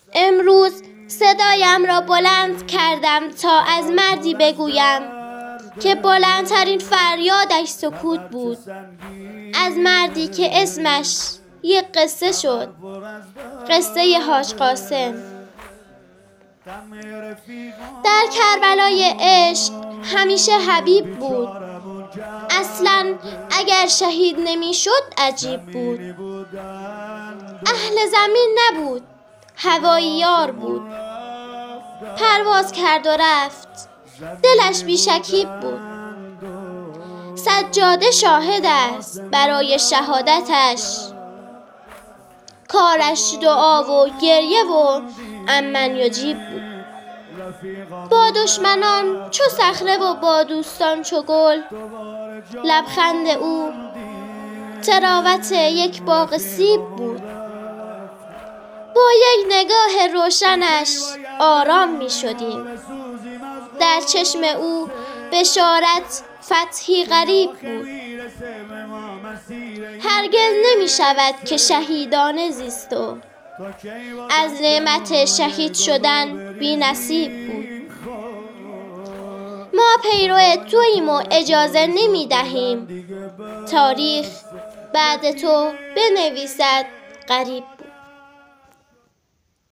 امروز صدایم را بلند کردم تا از مردی بگویم که بلندترین فریادش سکوت بود. از مردی که اسمش یک قصه شد، قصه حاج قاسم. در کربلای عشق همیشه حبیب بود. اصلاً اگر شهید نمی شد عجیب بود. اهل زمین نبود، هوایی یار بود. پرواز کرد و رفت، دلش بی شکیب بود. سجاده شاهد است برای شهادتش، کارش دعا و گریه و امن یجیب بود. با دشمنان چو صخره و با دوستان چو گل، لبخند او تراوت یک باغ سیب بود. با یک نگاه روشنش آرام می شدیم. در چشم او بشارت فتحی غریب بود. هرگز نمی شود که شهیدانه زیست و از نعمت شهید شدن بی نصیب بود. ما پیرو توییم و اجازه نمی دهیم تاریخ بعد تو بنویسد غریب.